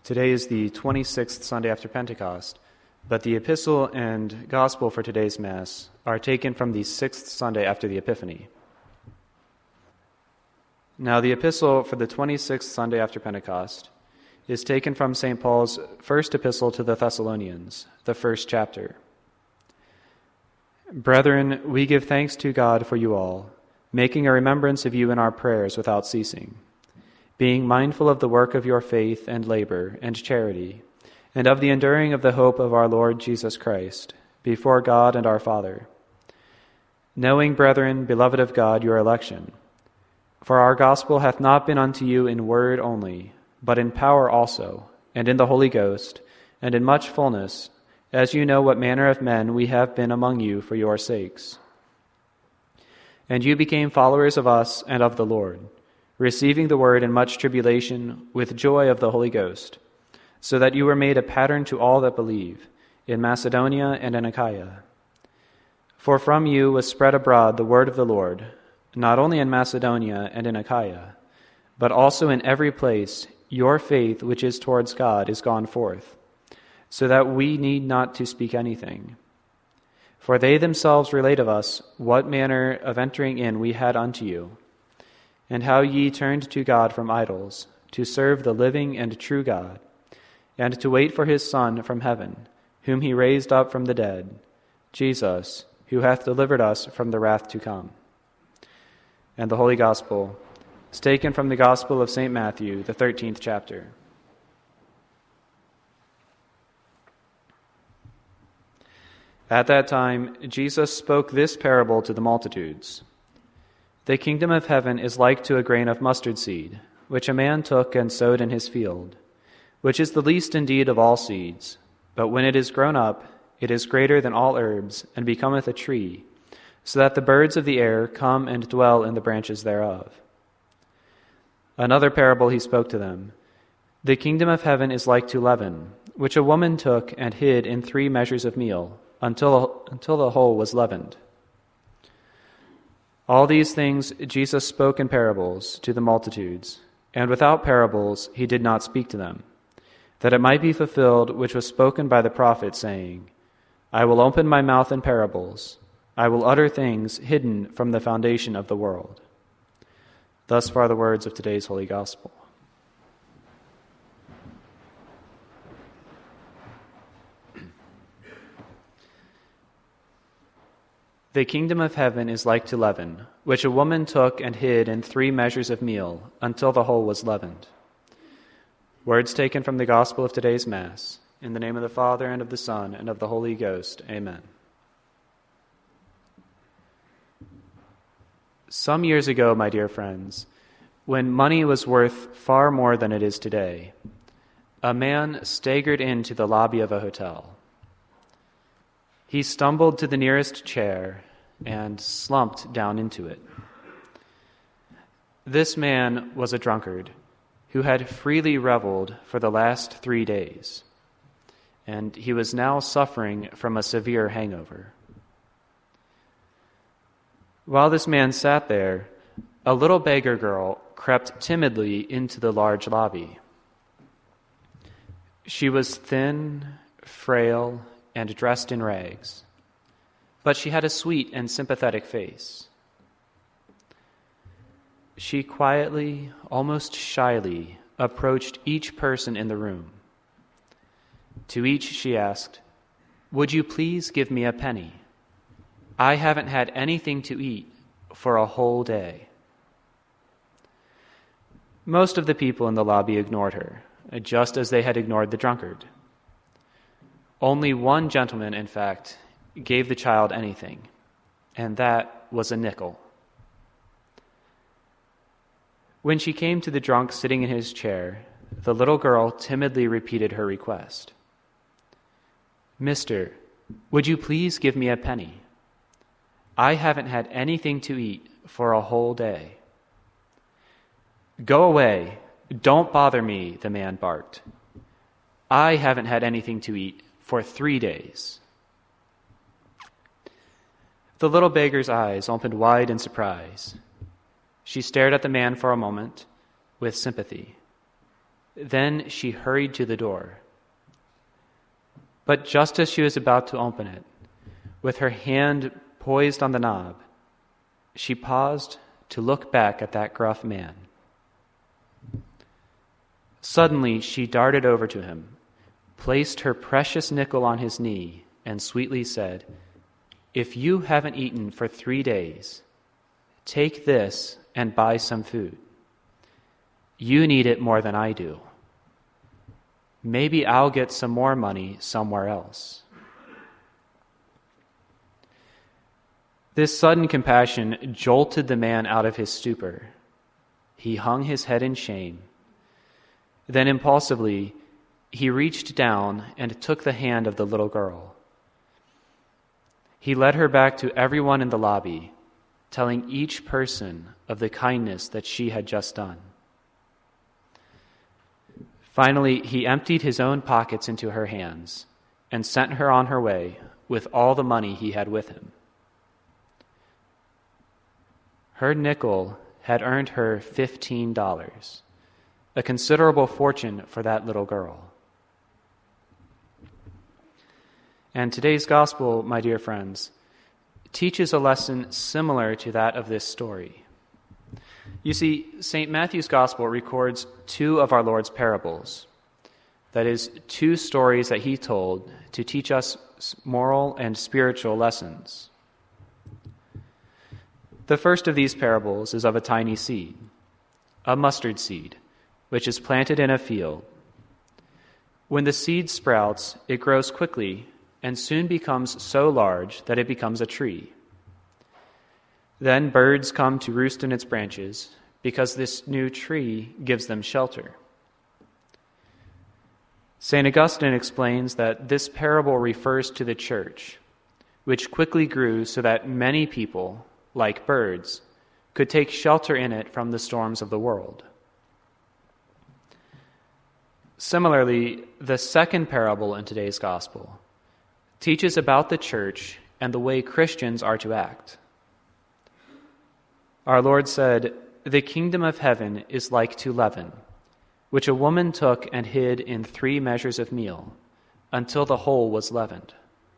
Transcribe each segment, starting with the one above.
Today is the 26th Sunday after Pentecost, but the epistle and gospel for today's Mass are taken from the 6th Sunday after the Epiphany. Now, the epistle for the 26th Sunday after Pentecost is taken from St. Paul's first epistle to the Thessalonians, the first chapter. Brethren, we give thanks to God for you all, making a remembrance of you in our prayers without ceasing, being mindful of the work of your faith and labor and charity, and of the enduring of the hope of our Lord Jesus Christ, before God and our Father. Knowing, brethren, beloved of God, your election. For our gospel hath not been unto you in word only, but in power also, and in the Holy Ghost, and in much fullness, as you know what manner of men we have been among you for your sakes. And you became followers of us and of the Lord, receiving the word in much tribulation with joy of the Holy Ghost, so that you were made a pattern to all that believe, in Macedonia and in Achaia. For from you was spread abroad the word of the Lord, not only in Macedonia and in Achaia, but also in every place your faith which is towards God is gone forth, so that we need not to speak anything. For they themselves relate of us what manner of entering in we had unto you, and how ye turned to God from idols, to serve the living and true God, and to wait for his Son from heaven, whom he raised up from the dead, Jesus, who hath delivered us from the wrath to come. And the Holy Gospel is taken from the Gospel of St. Matthew, the 13th chapter. At that time, Jesus spoke this parable to the multitudes. The kingdom of heaven is like to a grain of mustard seed, which a man took and sowed in his field, which is the least indeed of all seeds. But when it is grown up, it is greater than all herbs, and becometh a tree, so that the birds of the air come and dwell in the branches thereof. Another parable he spoke to them. The kingdom of heaven is like to leaven, which a woman took and hid in 3 measures of meal, until the whole was leavened. All these things Jesus spoke in parables to the multitudes, and without parables he did not speak to them, that it might be fulfilled which was spoken by the prophet, saying, I will open my mouth in parables, I will utter things hidden from the foundation of the world. Thus far the words of today's Holy Gospel. The kingdom of heaven is like to leaven, which a woman took and hid in 3 measures of meal, until the whole was leavened. Words taken from the Gospel of today's Mass. In the name of the Father, and of the Son, and of the Holy Ghost. Amen. Some years ago, my dear friends, when money was worth far more than it is today, a man staggered into the lobby of a hotel. He stumbled to the nearest chair and slumped down into it. This man was a drunkard who had freely reveled for the last 3 days, and he was now suffering from a severe hangover. While this man sat there, a little beggar girl crept timidly into the large lobby. She was thin, frail, and dressed in rags, but she had a sweet and sympathetic face. She quietly, almost shyly, approached each person in the room. To each she asked, Would you please give me a penny? I haven't had anything to eat for a whole day. Most of the people in the lobby ignored her, just as they had ignored the drunkard. Only one gentleman, in fact, gave the child anything, and that was a nickel. When she came to the drunk sitting in his chair, the little girl timidly repeated her request. Mister, would you please give me a penny? I haven't had anything to eat for a whole day. Go away. Don't bother me, the man barked. I haven't had anything to eat for 3 days. The little beggar's eyes opened wide in surprise. She stared at the man for a moment with sympathy. Then she hurried to the door. But just as she was about to open it, with her hand poised on the knob, she paused to look back at that gruff man. Suddenly she darted over to him, placed her precious nickel on his knee, and sweetly said, "If you haven't eaten for 3 days, take this and buy some food. You need it more than I do. Maybe I'll get some more money somewhere else." This sudden compassion jolted the man out of his stupor. He hung his head in shame. Then impulsively, he reached down and took the hand of the little girl. He led her back to everyone in the lobby, telling each person of the kindness that she had just done. Finally, he emptied his own pockets into her hands and sent her on her way with all the money he had with him. Her nickel had earned her $15, a considerable fortune for that little girl. And today's gospel, my dear friends, teaches a lesson similar to that of this story. You see, St. Matthew's gospel records 2 of our Lord's parables. That is, 2 stories that he told to teach us moral and spiritual lessons. The first of these parables is of a tiny seed, a mustard seed, which is planted in a field. When the seed sprouts, it grows quickly and soon becomes so large that it becomes a tree. Then birds come to roost in its branches because this new tree gives them shelter. St. Augustine explains that this parable refers to the church, which quickly grew so that many people, like birds, could take shelter in it from the storms of the world. Similarly, the second parable in today's gospel teaches about the church and the way Christians are to act. Our Lord said, "The kingdom of heaven is like to leaven, which a woman took and hid in 3 measures of meal, until the whole was leavened."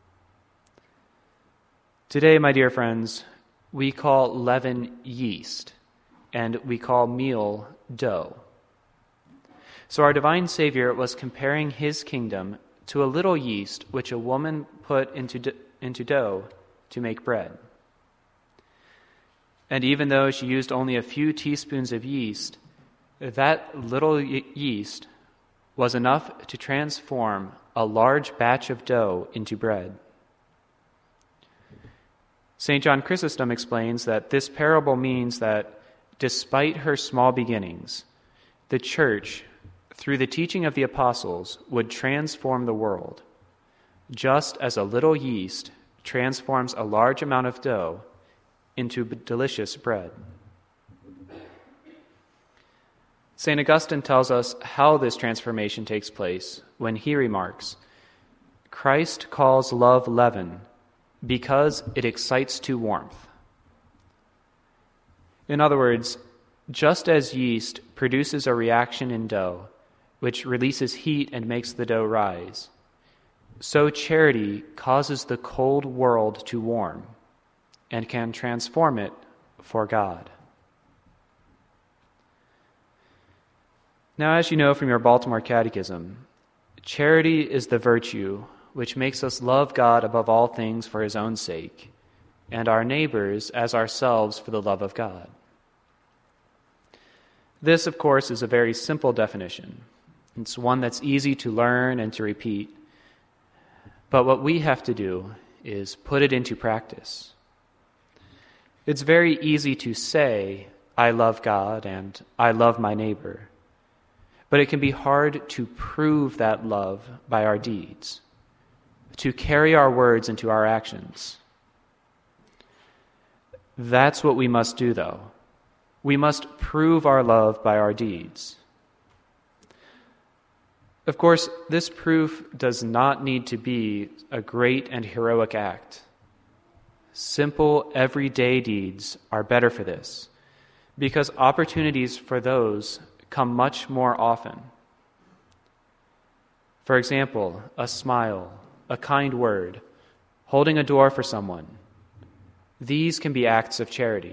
Today, my dear friends, we call leaven yeast, and we call meal dough. So our divine Savior was comparing his kingdom to a little yeast which a woman put into dough to make bread. And even though she used only a few teaspoons of yeast, that little yeast was enough to transform a large batch of dough into bread. St. John Chrysostom explains that this parable means that despite her small beginnings, the church, through the teaching of the apostles, would transform the world, just as a little yeast transforms a large amount of dough into delicious bread. St. Augustine tells us how this transformation takes place when he remarks, "Christ calls love leaven because it excites to warmth." In other words, just as yeast produces a reaction in dough, which releases heat and makes the dough rise, so charity causes the cold world to warm and can transform it for God. Now, as you know from your Baltimore Catechism, charity is the virtue which makes us love God above all things for his own sake, and our neighbors as ourselves for the love of God. This, of course, is a very simple definition. It's one that's easy to learn and to repeat. But what we have to do is put it into practice. It's very easy to say, "I love God" and "I love my neighbor." But it can be hard to prove that love by our deeds, to carry our words into our actions. That's what we must do, though. We must prove our love by our deeds. Of course, this proof does not need to be a great and heroic act. Simple, everyday deeds are better for this, because opportunities for those come much more often. For example, a smile, a kind word, holding a door for someone. These can be acts of charity.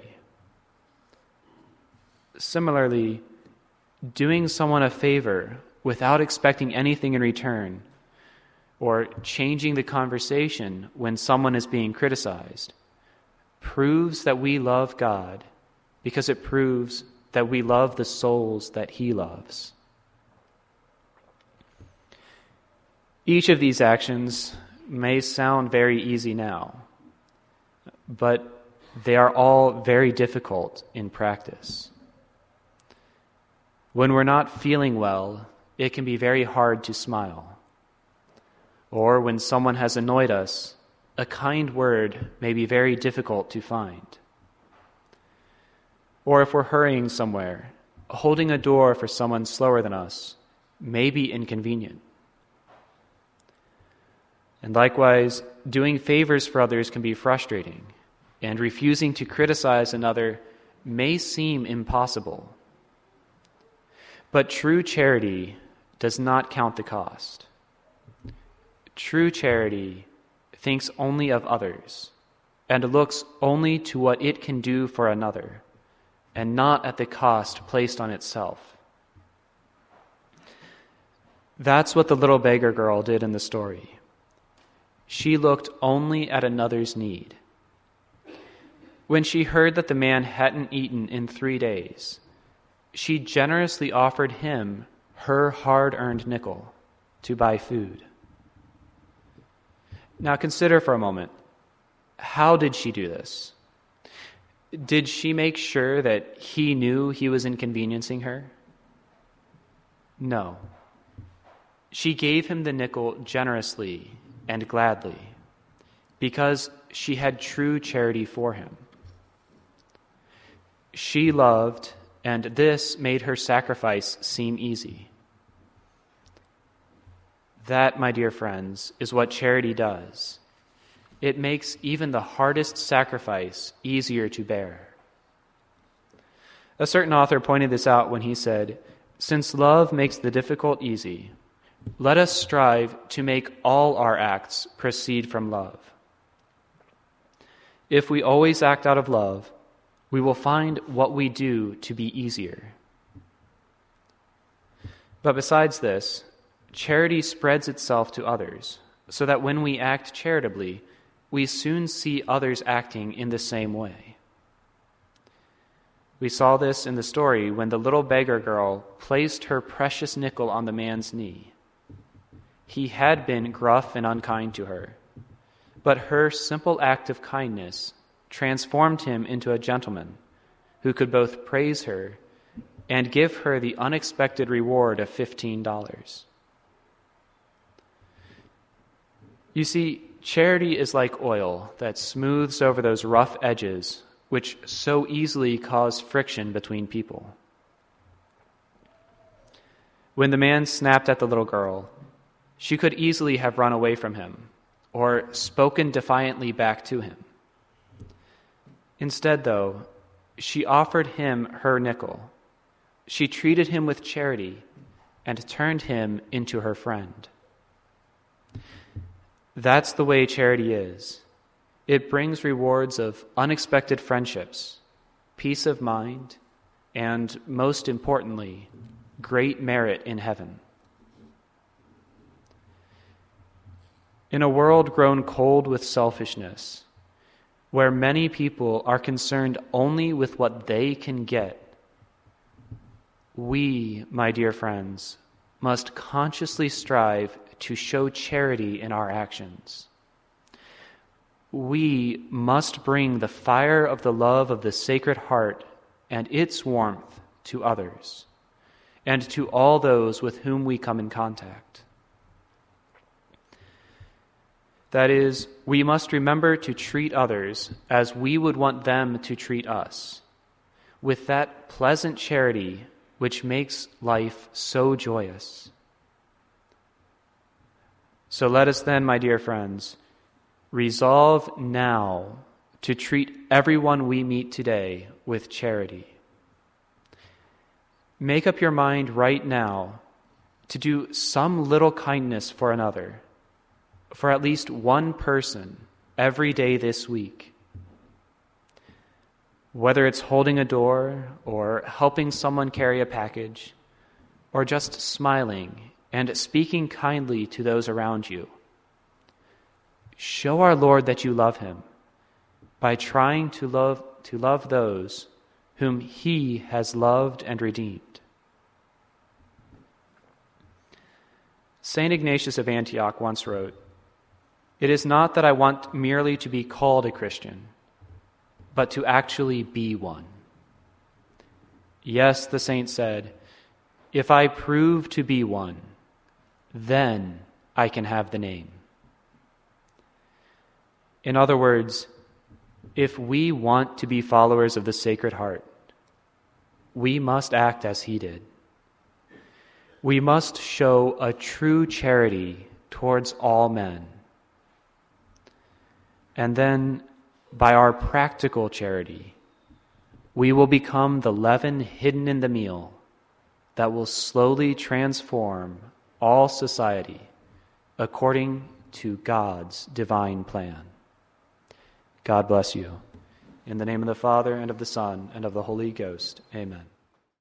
Similarly, doing someone a favor without expecting anything in return, or changing the conversation when someone is being criticized, proves that we love God because it proves that we love the souls that He loves. Each of these actions may sound very easy now, but they are all very difficult in practice. When we're not feeling well, it can be very hard to smile. Or when someone has annoyed us, a kind word may be very difficult to find. Or if we're hurrying somewhere, holding a door for someone slower than us may be inconvenient. And likewise, doing favors for others can be frustrating, and refusing to criticize another may seem impossible. But true charity does not count the cost. True charity thinks only of others and looks only to what it can do for another, and not at the cost placed on itself. That's what the little beggar girl did in the story. She looked only at another's need. When she heard that the man hadn't eaten in 3 days, she generously offered him her hard-earned nickel to buy food. Now consider for a moment, how did she do this? Did she make sure that he knew he was inconveniencing her? No. She gave him the nickel generously and gladly because she had true charity for him. She loved, and this made her sacrifice seem easy. That, my dear friends, is what charity does. It makes even the hardest sacrifice easier to bear. A certain author pointed this out when he said, "Since love makes the difficult easy, let us strive to make all our acts proceed from love. If we always act out of love, we will find what we do to be easier." But besides this, charity spreads itself to others, so that when we act charitably, we soon see others acting in the same way. We saw this in the story when the little beggar girl placed her precious nickel on the man's knee. He had been gruff and unkind to her, but her simple act of kindness transformed him into a gentleman who could both praise her and give her the unexpected reward of $15. You see, charity is like oil that smooths over those rough edges which so easily cause friction between people. When the man snapped at the little girl, she could easily have run away from him or spoken defiantly back to him. Instead, though, she offered him her nickel. She treated him with charity and turned him into her friend. That's the way charity is. It brings rewards of unexpected friendships, peace of mind, and, most importantly, great merit in heaven. In a world grown cold with selfishness, where many people are concerned only with what they can get, we, my dear friends, must consciously strive to show charity in our actions. We must bring the fire of the love of the Sacred Heart and its warmth to others, and to all those with whom we come in contact. That is, we must remember to treat others as we would want them to treat us, with that pleasant charity which makes life so joyous. So let us then, my dear friends, resolve now to treat everyone we meet today with charity. Make up your mind right now to do some little kindness for another, for at least one person every day this week. Whether it's holding a door or helping someone carry a package, or just smiling and speaking kindly to those around you. Show our Lord that you love him by trying to love those whom he has loved and redeemed. St. Ignatius of Antioch once wrote, "It is not that I want merely to be called a Christian, but to actually be one." Yes, the saint said, "If I prove to be one, then I can have the name." In other words, if we want to be followers of the Sacred Heart, we must act as he did. We must show a true charity towards all men. And then, by our practical charity, we will become the leaven hidden in the meal that will slowly transform all society according to God's divine plan. God bless you. In the name of the Father, and of the Son, and of the Holy Ghost. Amen.